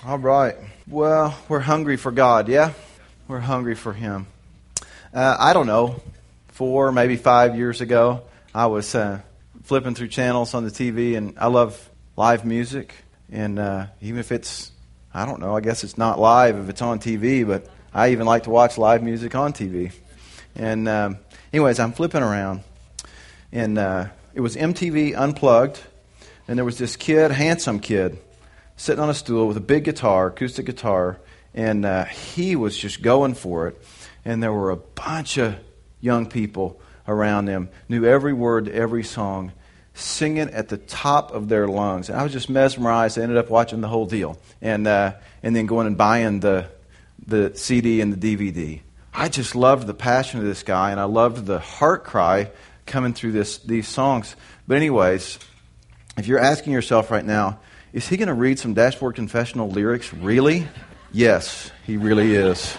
All right. Well, we're hungry for God, yeah? We're hungry for Him. I don't know, 4, maybe 5 years ago, I was flipping through channels on the TV, and I love live music. And even if it's, I don't know, I guess it's not live if it's on TV, but I even like to watch live music on TV. And anyways, I'm flipping around, and it was MTV Unplugged, and there was this kid, handsome kid, sitting on a stool with a big guitar, acoustic guitar, and he was just going for it. And there were a bunch of young people around him, knew every word to every song, singing at the top of their lungs. And I was just mesmerized. I ended up watching the whole deal, and then going and buying the CD and the DVD. I just loved the passion of this guy, and I loved the heart cry coming through these songs. But anyways, if you're asking yourself right now, is he going to read some Dashboard Confessional lyrics? Really? Yes, he really is.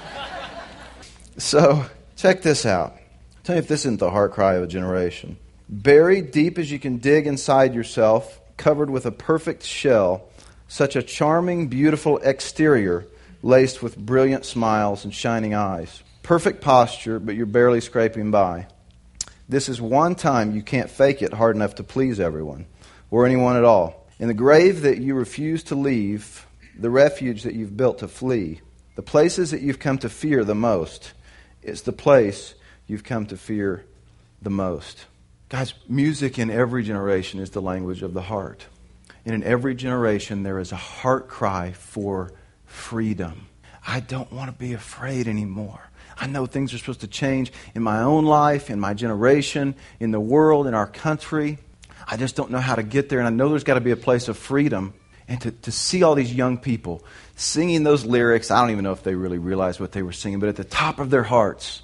So, check this out. Tell me if this isn't the heart cry of a generation. Buried deep as you can dig inside yourself, covered with a perfect shell, such a charming, beautiful exterior, laced with brilliant smiles and shining eyes. Perfect posture, but you're barely scraping by. This is one time you can't fake it hard enough to please everyone, or anyone at all. In the grave that you refuse to leave, the refuge that you've built to flee, the places that you've come to fear the most, it's the place you've come to fear the most. Guys, music in every generation is the language of the heart. And in every generation there is a heart cry for freedom. I don't want to be afraid anymore. I know things are supposed to change in my own life, in my generation, in the world, in our country. I just don't know how to get there, and I know there's got to be a place of freedom. And to see all these young people singing those lyrics, I don't even know if they really realized what they were singing, but at the top of their hearts,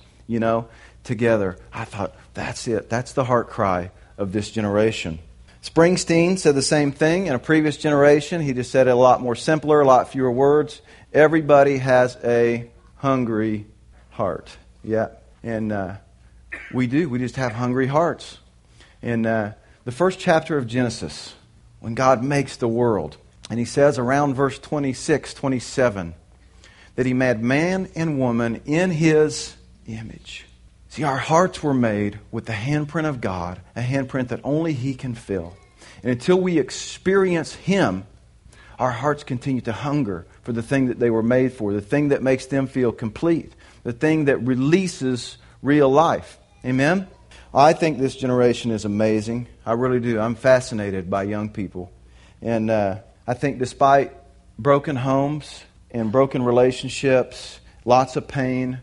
together, I thought, that's it. That's the heart cry of this generation. Springsteen said the same thing in a previous generation. He just said it a lot more simpler, a lot fewer words. Everybody has a hungry heart. Yeah, and we do. We just have hungry hearts. And the first chapter of Genesis, when God makes the world, and He says around verse 26, 27, that He made man and woman in His image. See, our hearts were made with the handprint of God, a handprint that only He can fill. And until we experience Him, our hearts continue to hunger for the thing that they were made for, the thing that makes them feel complete, the thing that releases real life. Amen? I think this generation is amazing. I really do. I'm fascinated by young people. And I think despite broken homes and broken relationships, lots of pain,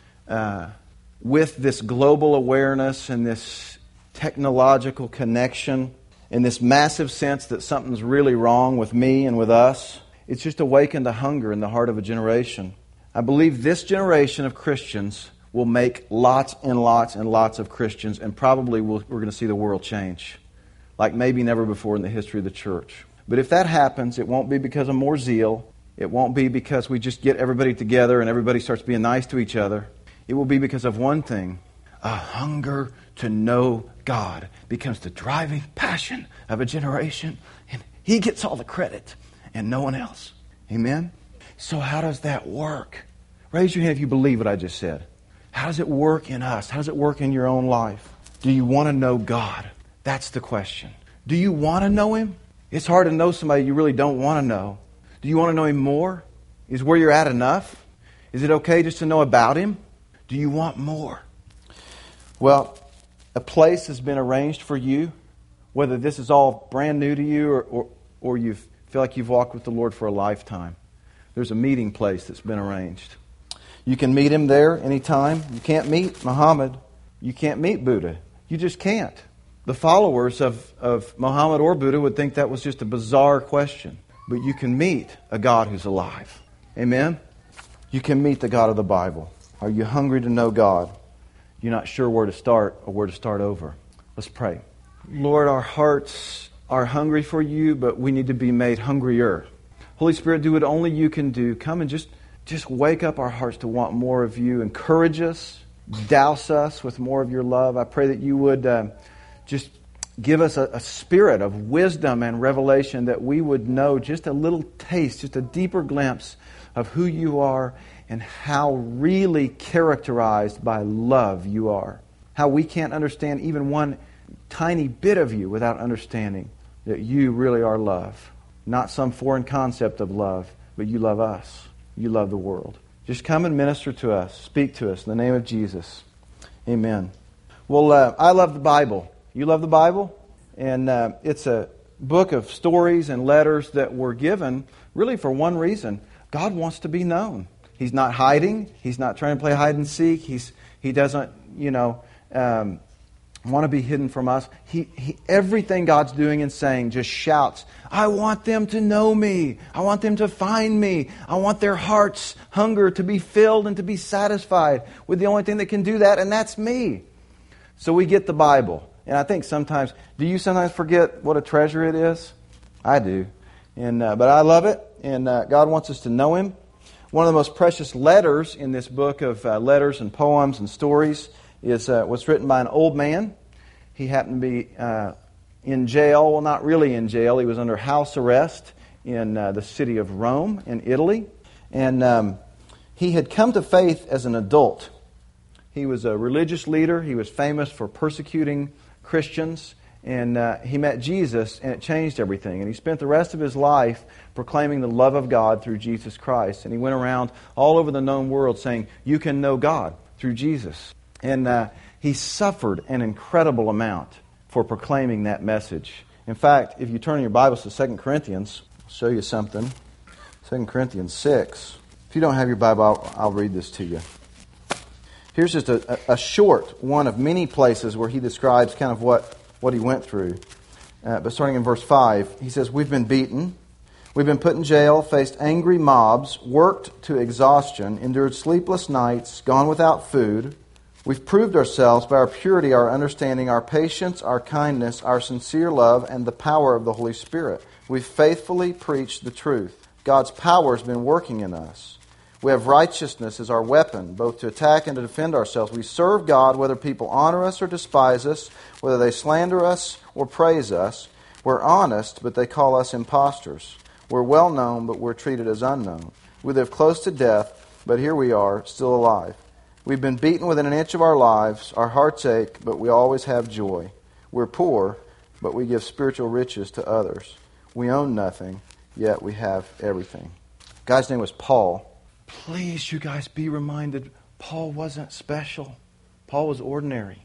with this global awareness and this technological connection and this massive sense that something's really wrong with me and with us, it's just awakened a hunger in the heart of a generation. I believe this generation of Christians will make lots and lots and lots of Christians, and probably we're going to see the world change like maybe never before in the history of the church. But if that happens, it won't be because of more zeal. It won't be because we just get everybody together and everybody starts being nice to each other. It will be because of one thing. A hunger to know God becomes the driving passion of a generation, and He gets all the credit and no one else. Amen? So how does that work? Raise your hand if you believe what I just said. How does it work in us? How does it work in your own life? Do you want to know God? That's the question. Do you want to know Him? It's hard to know somebody you really don't want to know. Do you want to know Him more? Is where you're at enough? Is it okay just to know about Him? Do you want more? Well, a place has been arranged for you, whether this is all brand new to you or you feel like you've walked with the Lord for a lifetime. There's a meeting place that's been arranged. You can meet Him there anytime. You can't meet Muhammad. You can't meet Buddha. You just can't. The followers of Muhammad or Buddha would think that was just a bizarre question. But you can meet a God who's alive. Amen? You can meet the God of the Bible. Are you hungry to know God? You're not sure where to start or where to start over. Let's pray. Lord, our hearts are hungry for You, but we need to be made hungrier. Holy Spirit, do what only You can do. Come and just wake up our hearts to want more of You. Encourage us. Douse us with more of Your love. I pray that You would just give us a spirit of wisdom and revelation that we would know just a little taste, just a deeper glimpse of who you are and how really characterized by love you are. How we can't understand even one tiny bit of you without understanding that you really are love. Not some foreign concept of love, but you love us. You love the world. Just come and minister to us. Speak to us in the name of Jesus. Amen. Well, I love the Bible. You love the Bible? And it's a book of stories and letters that were given really for one reason. God wants to be known. He's not hiding. He's not trying to play hide and seek. He doesn't, want to be hidden from us. Everything God's doing and saying just shouts, I want them to know me. I want them to find me. I want their hearts' hunger to be filled and to be satisfied with the only thing that can do that, and that's me. So we get the Bible. And I think sometimes, do you sometimes forget what a treasure it is? I do. But I love it, and God wants us to know Him. One of the most precious letters in this book of letters and poems and stories was written by an old man. He happened to be in jail. Well, not really in jail. He was under house arrest in the city of Rome in Italy. And he had come to faith as an adult. He was a religious leader. He was famous for persecuting Christians. And he met Jesus, and it changed everything. And he spent the rest of his life proclaiming the love of God through Jesus Christ. And he went around all over the known world saying, you can know God through Jesus. And he suffered an incredible amount for proclaiming that message. In fact, if you turn your Bibles to 2 Corinthians, I'll show you something. 2 Corinthians 6. If you don't have your Bible, I'll read this to you. Here's just a short one of many places where he describes kind of what he went through. But starting in verse 5, he says, we've been beaten, we've been put in jail, faced angry mobs, worked to exhaustion, endured sleepless nights, gone without food. We've proved ourselves by our purity, our understanding, our patience, our kindness, our sincere love, and the power of the Holy Spirit. We've faithfully preached the truth. God's power has been working in us. We have righteousness as our weapon, both to attack and to defend ourselves. We serve God whether people honor us or despise us, whether they slander us or praise us. We're honest, but they call us impostors. We're well known, but we're treated as unknown. We live close to death, but here we are, still alive. We've been beaten within an inch of our lives. Our hearts ache, but we always have joy. We're poor, but we give spiritual riches to others. We own nothing, yet we have everything. The guy's name was Paul. Please, you guys, be reminded, Paul wasn't special. Paul was ordinary.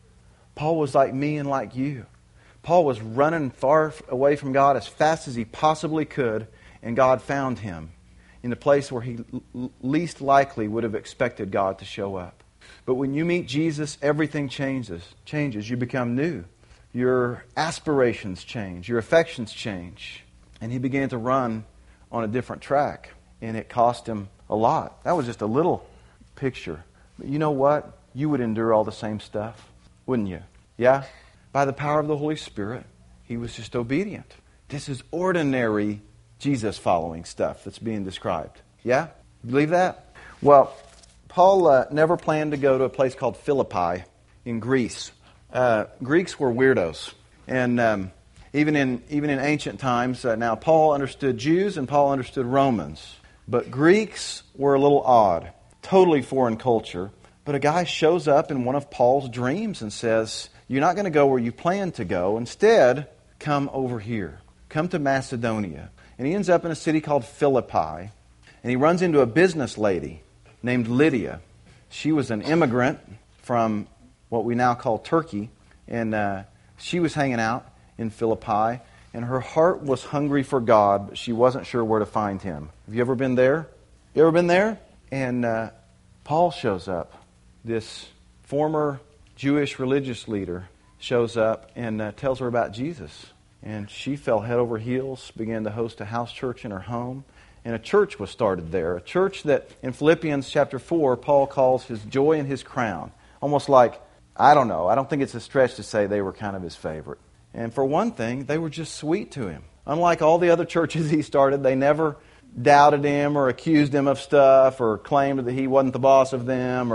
Paul was like me and like you. Paul was running far away from God as fast as he possibly could, and God found him in the place where he least likely would have expected God to show up. But when you meet Jesus, everything changes. You become new. Your aspirations change. Your affections change. And he began to run on a different track, and it cost him a lot. That was just a little picture. But you know what? You would endure all the same stuff, wouldn't you? Yeah? By the power of the Holy Spirit, he was just obedient. This is ordinary Jesus-following stuff that's being described. Yeah? You believe that? Well, Paul never planned to go to a place called Philippi in Greece. Greeks were weirdos. And even in ancient times, now Paul understood Jews and Paul understood Romans. But Greeks were a little odd. Totally foreign culture. But a guy shows up in one of Paul's dreams and says, you're not going to go where you plan to go. Instead, come over here. Come to Macedonia. And he ends up in a city called Philippi. And he runs into a business lady named Lydia. She was an immigrant from what we now call Turkey. And she was hanging out in Philippi. And her heart was hungry for God, but she wasn't sure where to find Him. Have you ever been there? You ever been there? And Paul shows up. This former Jewish religious leader shows up and tells her about Jesus. And she fell head over heels, began to host a house church in her home. And a church was started there. A church that in Philippians chapter 4, Paul calls his joy and his crown. Almost like, I don't think it's a stretch to say they were kind of his favorite. And for one thing, they were just sweet to him. Unlike all the other churches he started, they never doubted him or accused him of stuff or claimed that he wasn't the boss of them or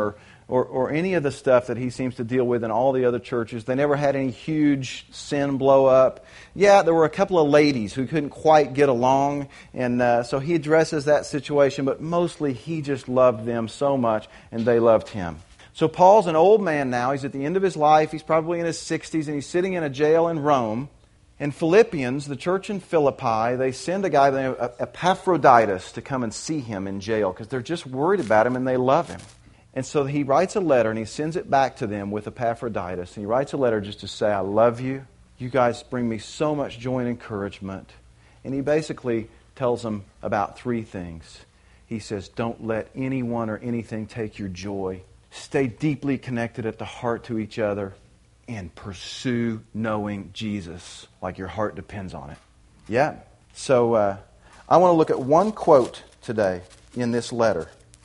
or any of the stuff that he seems to deal with in all the other churches. They never had any huge sin blow up. Yeah, there were a couple of ladies who couldn't quite get along, and so he addresses that situation, but mostly he just loved them so much, and they loved him. So Paul's an old man now. He's at the end of his life. He's probably in his 60s, and he's sitting in a jail in Rome. And Philippians, the church in Philippi, they send a guy named Epaphroditus to come and see him in jail because they're just worried about him and they love him. And so he writes a letter and he sends it back to them with Epaphroditus. And he writes a letter just to say, I love you. You guys bring me so much joy and encouragement. And he basically tells them about three things. He says, don't let anyone or anything take your joy. Stay deeply connected at the heart to each other. And pursue knowing Jesus like your heart depends on it. Yeah. So I want to look at one quote today in this letter.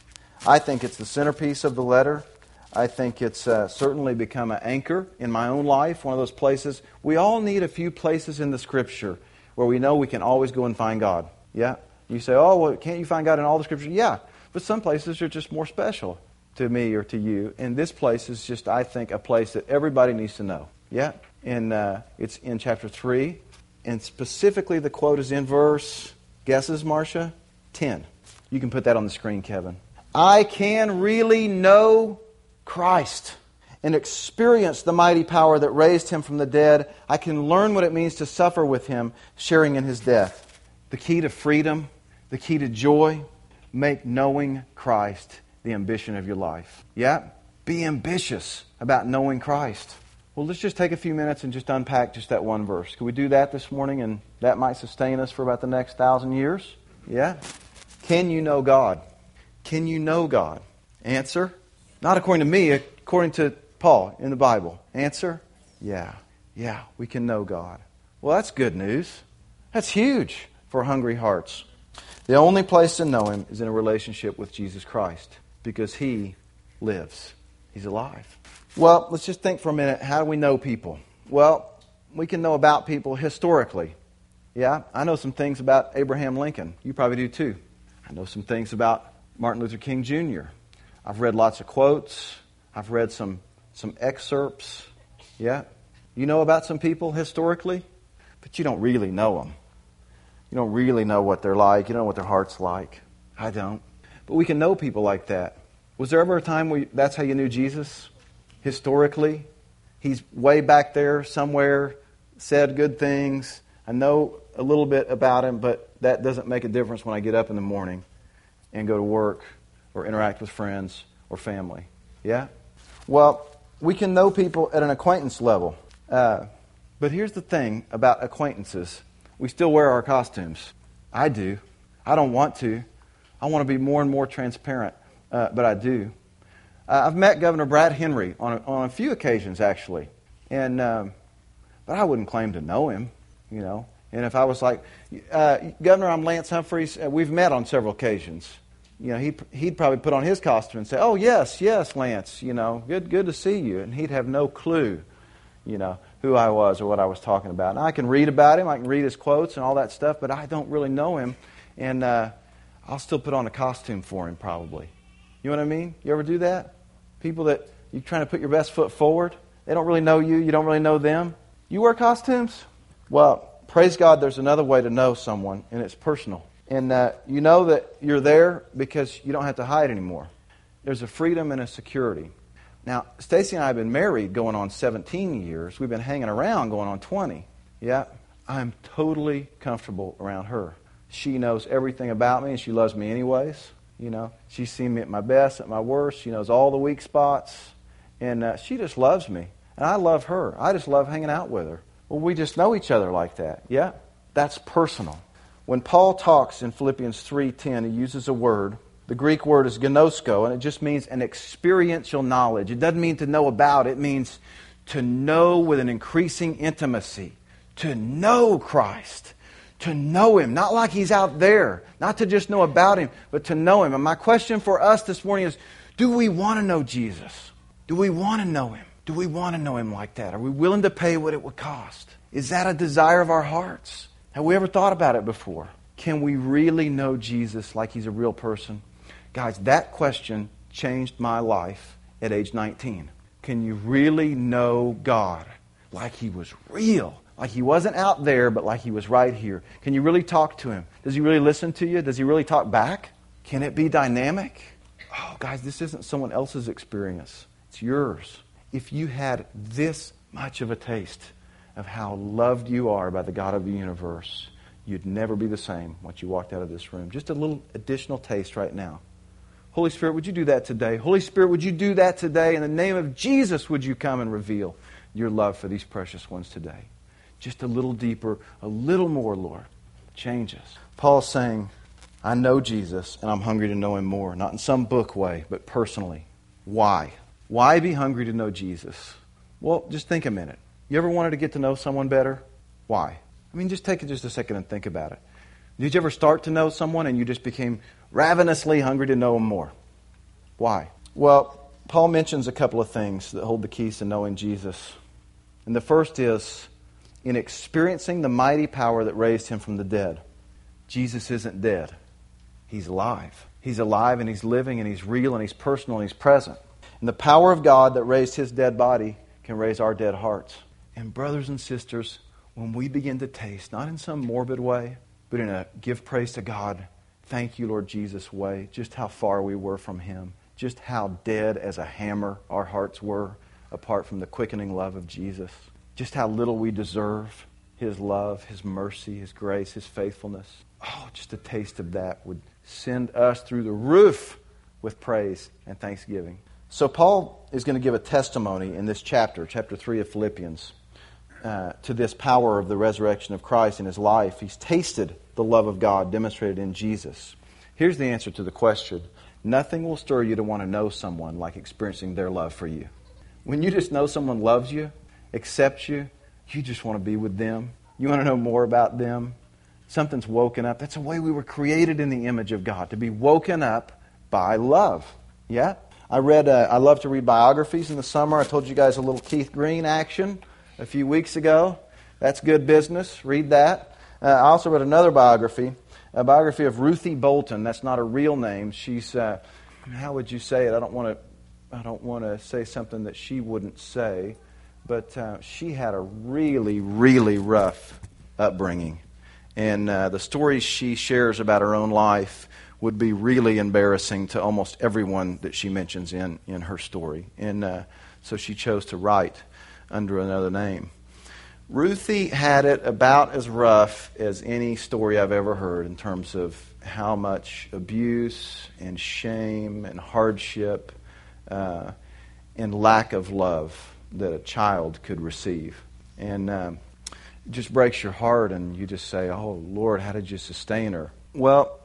I think it's the centerpiece of the letter. I think it's certainly become an anchor in my own life, one of those places. We all need a few places in the Scripture where we know we can always go and find God. Yeah. You say, oh, well, can't you find God in all the Scriptures? Yeah. But some places are just more special to me or to you. And this place is just, I think, a place that everybody needs to know. Yeah? And it's in chapter 3. And specifically the quote is in verse, guesses, Marcia? 10. You can put that on the screen, Kevin. I can really know Christ and experience the mighty power that raised Him from the dead. I can learn what it means to suffer with Him, sharing in His death. The key to freedom, the key to joy, make knowing Christ the ambition of your life. Yeah? Be ambitious about knowing Christ. Well, let's just take a few minutes and just unpack just that one verse. Can we do that this morning? And that might sustain us for about the next 1,000 years. Yeah? Can you know God? Can you know God? Answer? Not according to me, according to Paul in the Bible. Answer? Yeah. Yeah, we can know God. Well, that's good news. That's huge for hungry hearts. The only place to know Him is in a relationship with Jesus Christ. Because He lives. He's alive. Well, let's just think for a minute. How do we know people? Well, we can know about people historically. Yeah, I know some things about Abraham Lincoln. You probably do too. I know some things about Martin Luther King Jr. I've read lots of quotes. I've read some excerpts. Yeah. You know about some people historically, but you don't really know them. You don't really know what they're like. You don't know what their heart's like. I don't. But we can know people like that. Was there ever a time where that's how you knew Jesus? Historically? He's way back there somewhere, said good things. I know a little bit about Him, but that doesn't make a difference when I get up in the morning and go to work or interact with friends or family. Yeah? Well, we can know people at an acquaintance level. But here's the thing about acquaintances. We still wear our costumes. I do. I don't want to. I want to be more and more transparent, but I do. I've met Governor Brad Henry on a few occasions, actually, and but I wouldn't claim to know him, you know. And if I was like, Governor, I'm Lance Humphreys, we've met on several occasions. You know, he'd probably put on his costume and say, "Oh yes, Lance, you know, good to see you," and he'd have no clue, you know, who I was or what I was talking about. And I can read about him, I can read his quotes and all that stuff, but I don't really know him, and I'll still put on a costume for him probably. You know what I mean? You ever do that? People that you're trying to put your best foot forward, they don't really know you, you don't really know them. You wear costumes? Well, praise God, there's another way to know someone, and it's personal. And you know that you're there because you don't have to hide anymore. There's a freedom and a security. Now, Stacy and I have been married going on 17 years. We've been hanging around going on 20. Yeah, I'm totally comfortable around her. She knows everything about me, and she loves me anyways. You know, she's seen me at my best, at my worst. She knows all the weak spots, and she just loves me. And I love her. I just love hanging out with her. Well, we just know each other like that. Yeah, that's personal. When Paul talks in Philippians 3:10, he uses a word. The Greek word is gnosko, and it just means an experiential knowledge. It doesn't mean to know about. It means to know with an increasing intimacy. To know Christ. To know Him. Not like He's out there. Not to just know about Him, but to know Him. And my question for us this morning is, do we want to know Jesus? Do we want to know Him? Do we want to know Him like that? Are we willing to pay what it would cost? Is that a desire of our hearts? Have we ever thought about it before? Can we really know Jesus like He's a real person? Guys, that question changed my life at age 19? Can you really know God like He was real? Like He wasn't out there, but like He was right here. Can you really talk to Him? Does He really listen to you? Does He really talk back? Can it be dynamic? Oh, guys, this isn't someone else's experience. It's yours. If you had this much of a taste of how loved you are by the God of the universe, you'd never be the same once you walked out of this room. Just a little additional taste right now. Holy Spirit, would you do that today? Holy Spirit, would you do that today? In the name of Jesus, would you come and reveal your love for these precious ones today? Just a little deeper, a little more, Lord. Change us. Paul's saying, I know Jesus, and I'm hungry to know Him more. Not in some book way, but personally. Why? Why be hungry to know Jesus? Well, just think a minute. You ever wanted to get to know someone better? Why? I mean, just take just a second and think about it. Did you ever start to know someone and you just became ravenously hungry to know them more? Why? Well, Paul mentions a couple of things that hold the keys to knowing Jesus. And the first is, in experiencing the mighty power that raised Him from the dead. Jesus isn't dead. He's alive. He's alive and He's living and He's real and He's personal and He's present. And the power of God that raised His dead body can raise our dead hearts. And brothers and sisters, when we begin to taste, not in some morbid way, but in a give praise to God, thank you, Lord Jesus way, just how far we were from Him, just how dead as a hammer our hearts were apart from the quickening love of Jesus, just how little we deserve His love, His mercy, His grace, His faithfulness. Oh, just a taste of that would send us through the roof with praise and thanksgiving. So Paul is going to give a testimony in this chapter 3 of Philippians, to this power of the resurrection of Christ in his life. He's tasted the love of God demonstrated in Jesus. Here's the answer to the question. Nothing will stir you to want to know someone like experiencing their love for you. When you just know someone loves you, accepts you, you just want to be with them. You want to know more about them. Something's woken up. That's the way we were created in the image of God, to be woken up by love. Yeah? I love to read biographies in the summer. I told you guys a little Keith Green action a few weeks ago. That's good business. Read that. I also read another biography, a biography of Ruthie Bolton. That's not a real name. She's, how would you say it? I don't want to say something that she wouldn't say, but she had a really, really rough upbringing. And the stories she shares about her own life would be really embarrassing to almost everyone that she mentions in her story. And so she chose to write under another name. Ruthie had it about as rough as any story I've ever heard in terms of how much abuse and shame and hardship and lack of love that a child could receive. And it just breaks your heart, and you just say, oh, Lord, how did you sustain her? Well,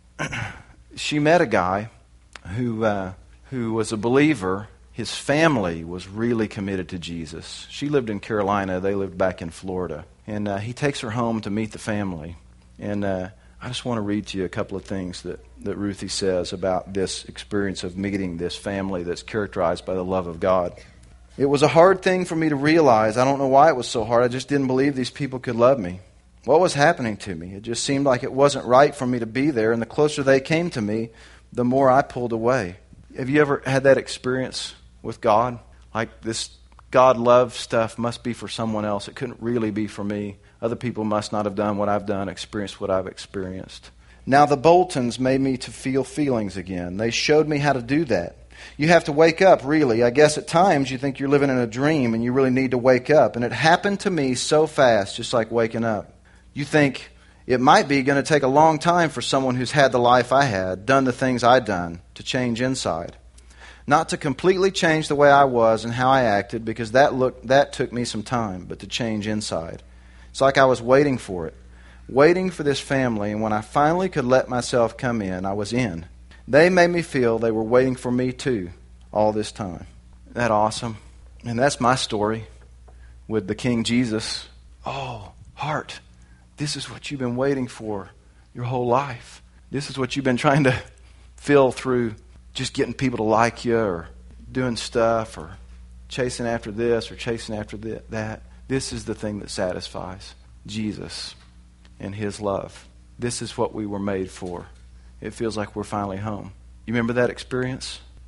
she met a guy who was a believer. His family was really committed to Jesus. She lived in Carolina. They lived back in Florida. And he takes her home to meet the family. And I just want to read to you a couple of things that Ruthie says about this experience of meeting this family that's characterized by the love of God. It was a hard thing for me to realize. I don't know why it was so hard. I just didn't believe these people could love me. What was happening to me? It just seemed like it wasn't right for me to be there. And the closer they came to me, the more I pulled away. Have you ever had that experience with God? Like, this God love stuff must be for someone else. It couldn't really be for me. Other people must not have done what I've done, experienced what I've experienced. Now the Boltons made me to feel feelings again. They showed me how to do that. You have to wake up, really. I guess at times you think you're living in a dream and you really need to wake up. And it happened to me so fast, just like waking up. You think it might be going to take a long time for someone who's had the life I had, done the things I'd done, to change inside. Not to completely change the way I was and how I acted, because that took me some time, but to change inside. It's like I was waiting for it, waiting for this family, and when I finally could let myself come in, I was in. They made me feel they were waiting for me too, all this time. Isn't that awesome? And that's my story with the King Jesus. Oh, heart, this is what you've been waiting for your whole life. This is what you've been trying to fill through just getting people to like you, or doing stuff, or chasing after this, or chasing after that. This is the thing that satisfies. Jesus and His love. This is what we were made for. It feels like we're finally home. You remember that experience?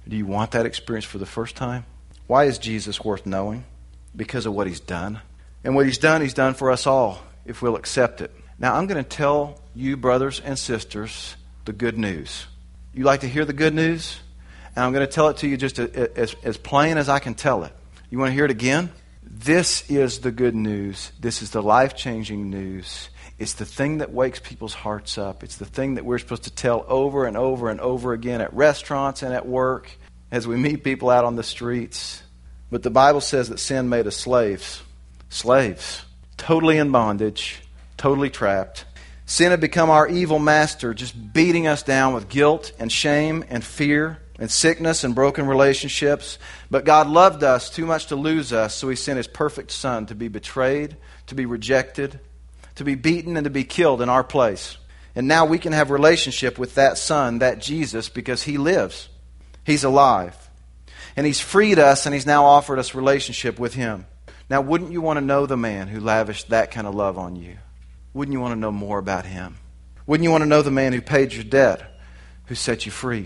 Do you want that experience for the first time? Why is Jesus worth knowing? Because of what He's done. And what He's done for us all, if we'll accept it. Now, I'm going to tell you, brothers and sisters, the good news. You like to hear the good news? And I'm going to tell it to you just as plain as I can tell it. You want to hear it again? This is the good news. This is the life-changing news. It's the thing that wakes people's hearts up. It's the thing that we're supposed to tell over and over and over again at restaurants and at work, as we meet people out on the streets. But the Bible says that sin made us slaves. Slaves. Totally in bondage. Totally trapped. Sin had become our evil master, just beating us down with guilt and shame and fear and sickness and broken relationships. But God loved us too much to lose us, so He sent His perfect Son to be betrayed, to be rejected, to be beaten, and to be killed in our place. And now we can have relationship with that Son, that Jesus, because He lives. He's alive. And He's freed us, and He's now offered us relationship with Him. Now, wouldn't you want to know the man who lavished that kind of love on you? Wouldn't you want to know more about Him? Wouldn't you want to know the man who paid your debt, who set you free?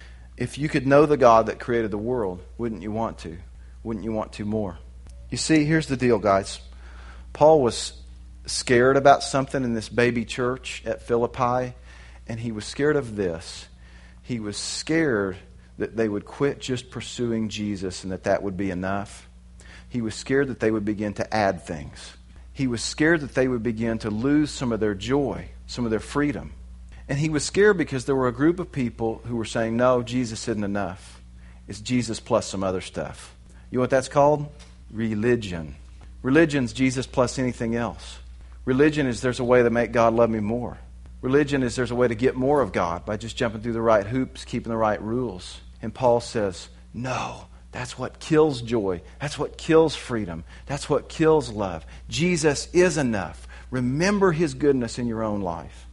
If you could know the God that created the world, wouldn't you want to? Wouldn't you want to more? You see, here's the deal, guys. Paul was scared about something in this baby church at Philippi, and he was scared of this. He was scared that they would quit just pursuing Jesus and that would be enough. He was scared that they would begin to add things. He was scared that they would begin to lose some of their joy, some of their freedom. And he was scared because there were a group of people who were saying, no, Jesus isn't enough. It's Jesus plus some other stuff. You know what that's called? Religion. Religion's Jesus plus anything else. Religion is there's a way to make God love me more. Religion is there's a way to get more of God by just jumping through the right hoops, keeping the right rules. And Paul says, no, that's what kills joy. That's what kills freedom. That's what kills love. Jesus is enough. Remember His goodness in your own life.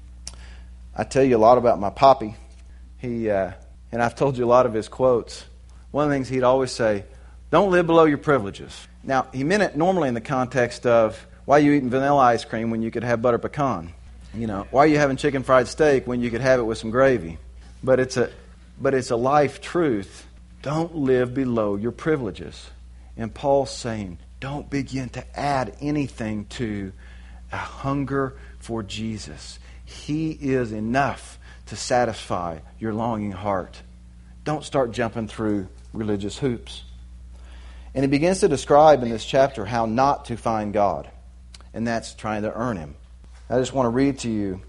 I tell you a lot about my poppy. And I've told you a lot of his quotes. One of the things he'd always say, don't live below your privileges. Now, he meant it normally in the context of, why are you eating vanilla ice cream when you could have butter pecan? You know, why are you having chicken fried steak when you could have it with some gravy? But it's a life truth. Don't live below your privileges. And Paul's saying, don't begin to add anything to a hunger for Jesus. He is enough to satisfy your longing heart. Don't start jumping through religious hoops. And he begins to describe in this chapter how not to find God. And that's trying to earn Him. I just want to read to you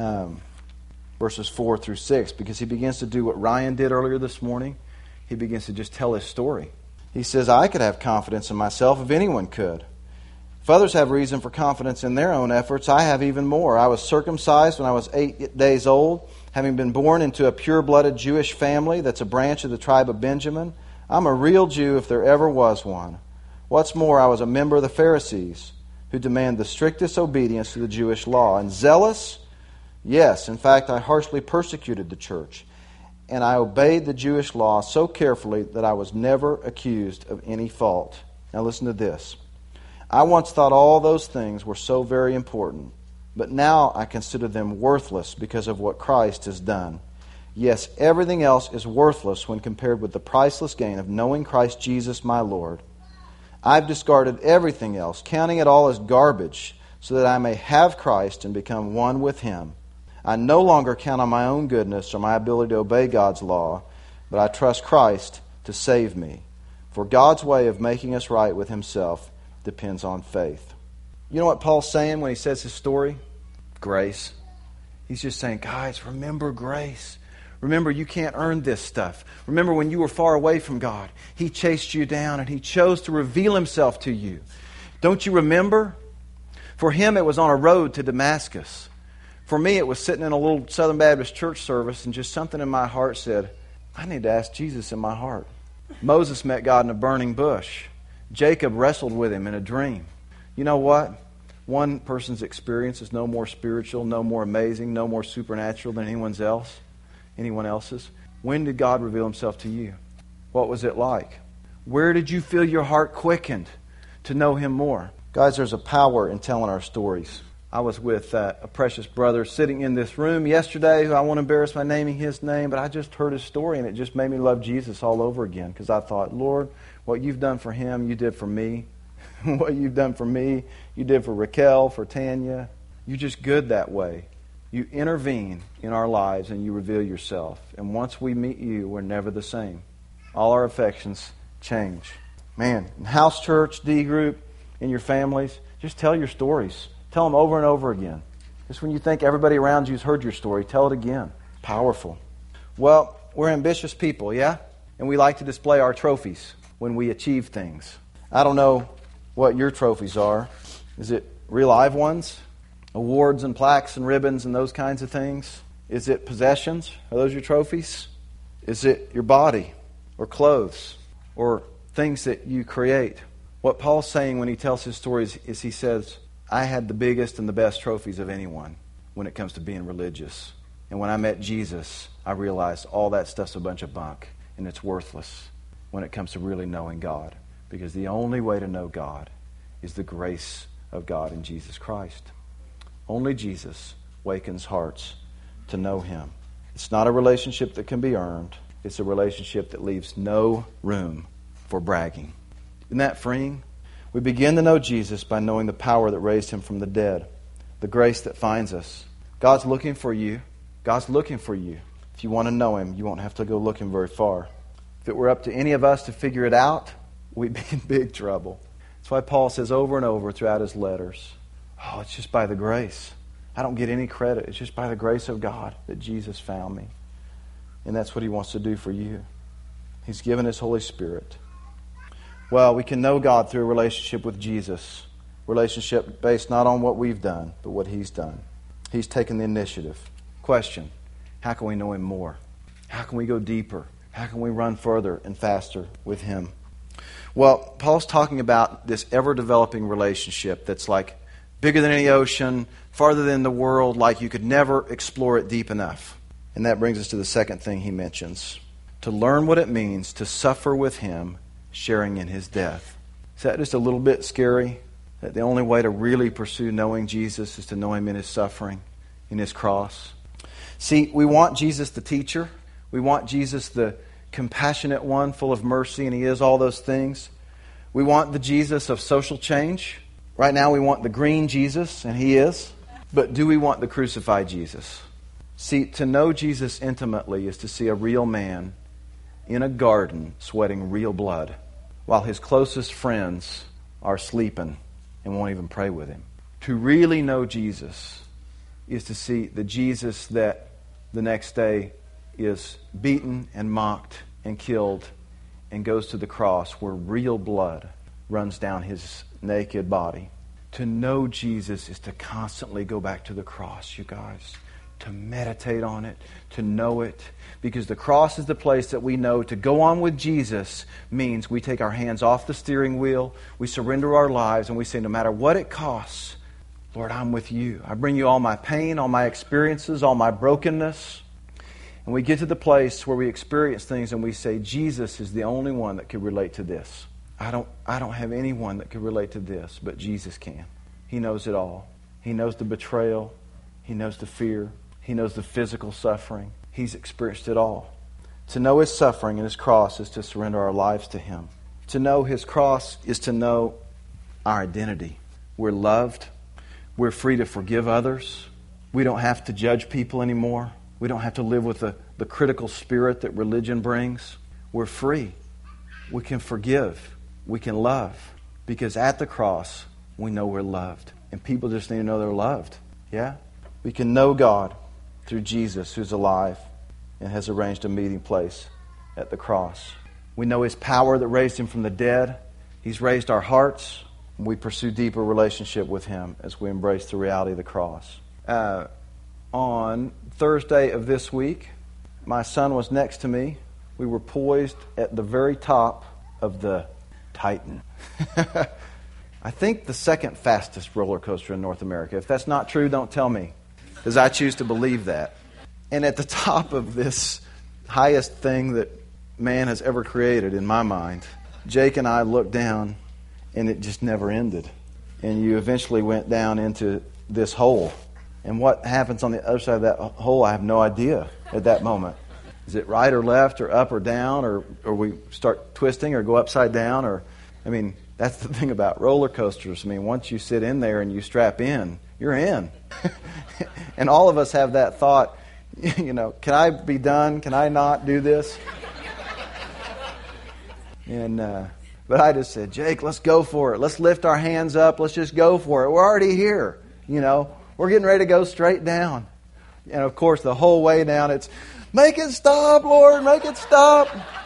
verses 4 through 6 because he begins to do what Ryan did earlier this morning. He begins to just tell his story. He says, I could have confidence in myself if anyone could. If others have reason for confidence in their own efforts, I have even more. I was circumcised when I was 8 days old, having been born into a pure-blooded Jewish family that's a branch of the tribe of Benjamin. I'm a real Jew if there ever was one. What's more, I was a member of the Pharisees, who demand the strictest obedience to the Jewish law. And zealous? Yes, in fact, I harshly persecuted the church. And I obeyed the Jewish law so carefully that I was never accused of any fault. Now listen to this. I once thought all those things were so very important, but now I consider them worthless because of what Christ has done. Yes, everything else is worthless when compared with the priceless gain of knowing Christ Jesus my Lord. I've discarded everything else, counting it all as garbage, so that I may have Christ and become one with Him. I no longer count on my own goodness or my ability to obey God's law, but I trust Christ to save me. For God's way of making us right with Himself depends on faith. You know what Paul's saying when he says his story? Grace. He's just saying, guys, remember grace. Remember, you can't earn this stuff. Remember when you were far away from God, He chased you down and He chose to reveal Himself to you. Don't you remember? For him, it was on a road to Damascus. For me, it was sitting in a little Southern Baptist church service and just something in my heart said, I need to ask Jesus in my heart. Moses met God in a burning bush. Jacob wrestled with Him in a dream. You know what? One person's experience is no more spiritual, no more amazing, no more supernatural than anyone else's. When did God reveal Himself to you? What was it like? Where did you feel your heart quickened to know Him more? Guys, there's a power in telling our stories. I was with a precious brother sitting in this room yesterday who I won't embarrass by naming his name, but I just heard his story and it just made me love Jesus all over again because I thought, Lord, what you've done for him, you did for me. What you've done for me, you did for Raquel, for Tanya. You're just good that way. You intervene in our lives and you reveal yourself. And once we meet you, we're never the same. All our affections change. Man, in house church, D group, in your families, just tell your stories. Tell them over and over again. Just when you think everybody around you's heard your story, tell it again. Powerful. Well, we're ambitious people, yeah? And we like to display our trophies when we achieve things. I don't know what your trophies are. Is it real live ones? Awards and plaques and ribbons and those kinds of things? Is it possessions? Are those your trophies? Is it your body or clothes or things that you create? What Paul's saying when he tells his stories is he says, I had the biggest and the best trophies of anyone when it comes to being religious. And when I met Jesus, I realized all that stuff's a bunch of bunk and it's worthless when it comes to really knowing God. Because the only way to know God is the grace of God in Jesus Christ. Only Jesus wakens hearts to know Him. It's not a relationship that can be earned. It's a relationship that leaves no room for bragging. Isn't that freeing? We begin to know Jesus by knowing the power that raised Him from the dead, the grace that finds us. God's looking for you. God's looking for you. If you want to know Him, you won't have to go looking very far. If it were up to any of us to figure it out, we'd be in big trouble. That's why Paul says over and over throughout his letters, oh, it's just by the grace. I don't get any credit. It's just by the grace of God that Jesus found me. And that's what He wants to do for you. He's given His Holy Spirit. Well, we can know God through a relationship with Jesus. Relationship based not on what we've done, but what He's done. He's taken the initiative. Question, how can we know Him more? How can we go deeper? How can we run further and faster with Him? Well, Paul's talking about this ever-developing relationship that's like bigger than any ocean, farther than the world, like you could never explore it deep enough. And that brings us to the second thing he mentions. To learn what it means to suffer with Him, sharing in His death. Is that just a little bit scary? That the only way to really pursue knowing Jesus is to know Him in His suffering, in His cross? See, we want Jesus the teacher. We want Jesus the compassionate one, full of mercy, and He is all those things. We want the Jesus of social change. Right now we want the green Jesus, and He is. But do we want the crucified Jesus? See, to know Jesus intimately is to see a real man in a garden sweating real blood while his closest friends are sleeping and won't even pray with Him. To really know Jesus is to see the Jesus that the next day is beaten and mocked and killed and goes to the cross where real blood runs down His naked body. To know Jesus is to constantly go back to the cross, you guys. To meditate on it, to know it. Because the cross is the place that we know to go on with Jesus means we take our hands off the steering wheel, we surrender our lives, and we say, no matter what it costs, Lord, I'm with You. I bring You all my pain, all my experiences, all my brokenness. And we get to the place where we experience things and we say, Jesus is the only one that can relate to this. I don't have anyone that can relate to this, but Jesus can. He knows it all. He knows the betrayal. He knows the fear. He knows the physical suffering. He's experienced it all. To know His suffering and His cross is to surrender our lives to Him. To know His cross is to know our identity. We're loved. We're free to forgive others. We don't have to judge people anymore. We don't have to live with the critical spirit that religion brings. We're free. We can forgive. We can love. Because at the cross, we know we're loved. And people just need to know they're loved. Yeah? We can know God through Jesus, who's alive and has arranged a meeting place at the cross. We know His power that raised Him from the dead. He's raised our hearts. And we pursue deeper relationship with Him as we embrace the reality of the cross. On Thursday of this week, my son was next to me. We were poised at the very top of the Titan. I think the second fastest roller coaster in North America. If that's not true, don't tell me, because I choose to believe that. And at the top of this highest thing that man has ever created, in my mind, Jake and I looked down, and it just never ended. And you eventually went down into this hole. And what happens on the other side of that hole, I have no idea at that moment. Is it right or left or up or down, or we start twisting or go upside down? Or, I mean, that's the thing about roller coasters. I mean, once you sit in there and you strap in, you're in. And all of us have that thought, you know, can I be done? Can I not do this? And but I just said, Jake, let's go for it. Let's lift our hands up. Let's just go for it. We're already here. You know, we're getting ready to go straight down. And of course, the whole way down, it's, make it stop, Lord, make it stop.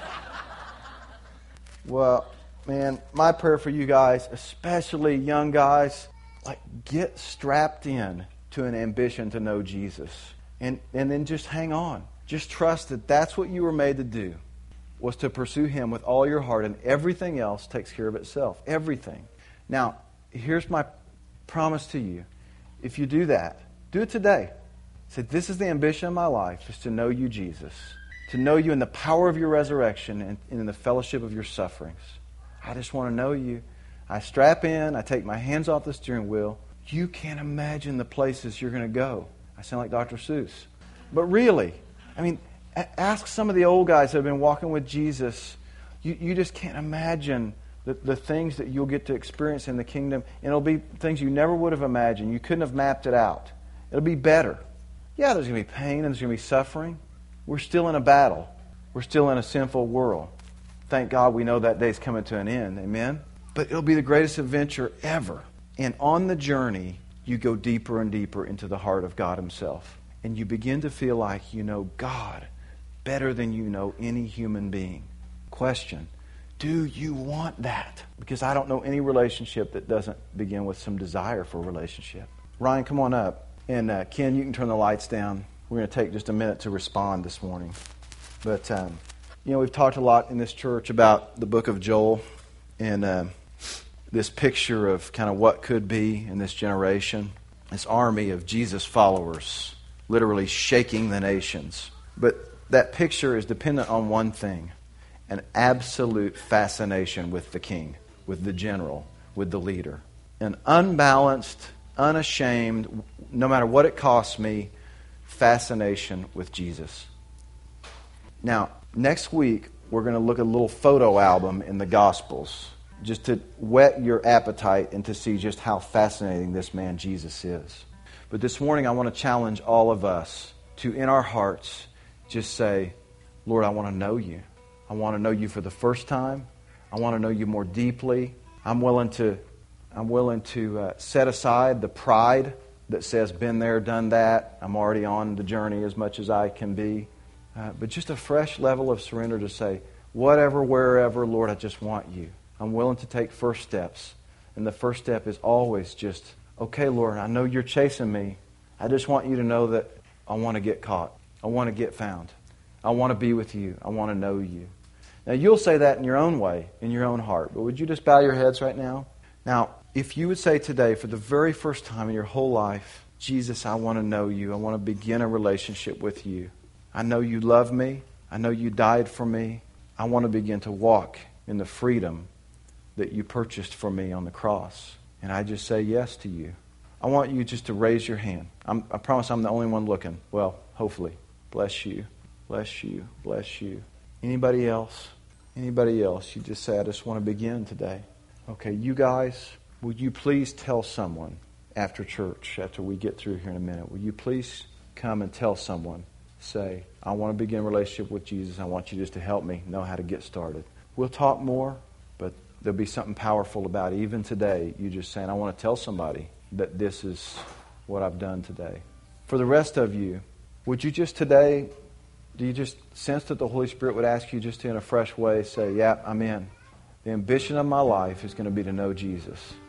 Well, man, my prayer for you guys, especially young guys, like, get strapped in to an ambition to know Jesus. And then just hang on. Just trust that that's what you were made to do, was to pursue Him with all your heart, and everything else takes care of itself. Everything. Now, here's my promise to you. If you do that, do it today. Say, this is the ambition of my life, is to know you, Jesus. To know you in the power of your resurrection and in the fellowship of your sufferings. I just want to know you. I strap in. I take my hands off the steering wheel. You can't imagine the places you're going to go. I sound like Dr. Seuss. But really, I mean, ask some of the old guys that have been walking with Jesus. You just can't imagine the things that you'll get to experience in the kingdom. And it'll be things you never would have imagined. You couldn't have mapped it out. It'll be better. Yeah, there's going to be pain and there's going to be suffering. We're still in a battle. We're still in a sinful world. Thank God we know that day's coming to an end. Amen? But it'll be the greatest adventure ever. And on the journey, you go deeper and deeper into the heart of God Himself. And you begin to feel like you know God better than you know any human being. Question, do you want that? Because I don't know any relationship that doesn't begin with some desire for a relationship. Ryan, come on up. And Ken, you can turn the lights down. We're going to take just a minute to respond this morning. But, you know, we've talked a lot in this church about the book of Joel and this picture of kind of what could be in this generation. This army of Jesus followers literally shaking the nations. But that picture is dependent on one thing, an absolute fascination with the king, with the general, with the leader. An unbalanced, unashamed, no matter what it costs me, fascination with Jesus. Now, next week, we're going to look at a little photo album in the Gospels, just to whet your appetite and to see just how fascinating this man Jesus is. But this morning, I want to challenge all of us to, in our hearts, just say, Lord, I want to know you. I want to know you for the first time. I want to know you more deeply. I'm willing to set aside the pride that says, been there, done that. I'm already on the journey as much as I can be. But just a fresh level of surrender to say, whatever, wherever, Lord, I just want you. I'm willing to take first steps. And the first step is always just, okay, Lord, I know you're chasing me. I just want you to know that I want to get caught. I want to get found. I want to be with you. I want to know you. Now, you'll say that in your own way, in your own heart. But would you just bow your heads right now? Now, if you would say today, for the very first time in your whole life, Jesus, I want to know you. I want to begin a relationship with you. I know you love me. I know you died for me. I want to begin to walk in the freedom that you purchased for me on the cross. And I just say yes to you. I want you just to raise your hand. I promise I'm the only one looking. Well, hopefully. Bless you. Bless you. Bless you. Anybody else? Anybody else? You just say, I just want to begin today. Okay, you guys, would you please tell someone after church, after we get through here in a minute, will you please come and tell someone, say, I want to begin a relationship with Jesus. I want you just to help me know how to get started. We'll talk more, but there'll be something powerful about it. Even today, you just saying, I want to tell somebody that this is what I've done today. For the rest of you, would you just today, do you just sense that the Holy Spirit would ask you just to, in a fresh way, say, yeah, I'm in. The ambition of my life is going to be to know Jesus.